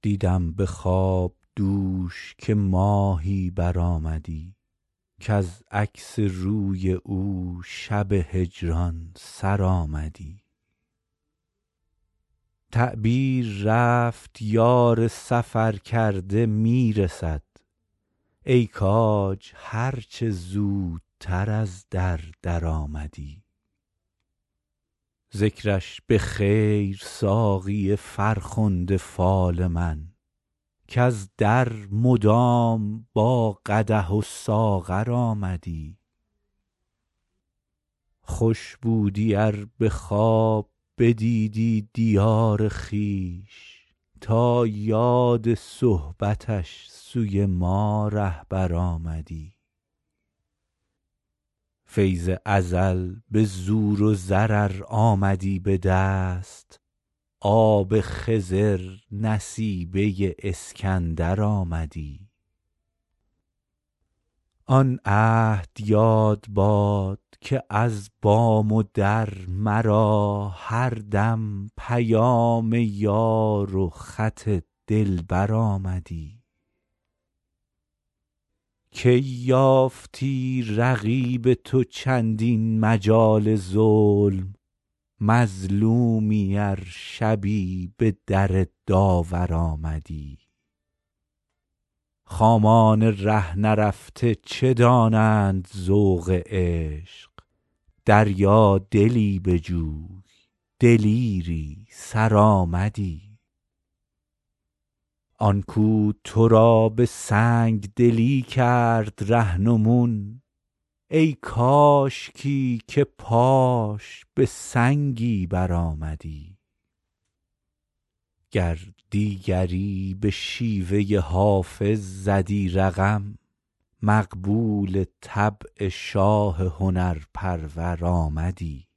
دیدم به خواب دوش که ماهی برآمدی، کز عکس روی او شب هجران سرآمدی. تعبیر رفت یار سفر کرده می رسد، ای کاج هر چه زودتر از در درآمدی. ذکرش به خیر ساقی فرخنده فال من، کز در مدام با قدح و ساغر آمدی. خوش بودی ار به خواب بدیدی دیار خویش، تا یاد صحبتش سوی ما رهبر آمدی. فیض ازل به زور و زر آمدی به دست، آب خضر نصیبه اسکندر آمدی. آن عهد یاد باد که از بام و در مرا هر دم پیام یار و خط دلبر آمدی. کی یافتی رقیب تو چندین مجال ظلم، مظلومی ار شبی به در داور آمدی. خامان ره نرفته چه دانند ذوق عشق، دریا دلی بجوی دلیری سرآمدی. آن کو تو را به سنگ دلی کرد رهنمون، ای کاشکی که پاش به سنگی برآمدی. گر دیگری به شیوه حافظ زدی رقم، مقبول طبع شاه هنرپرور آمدی.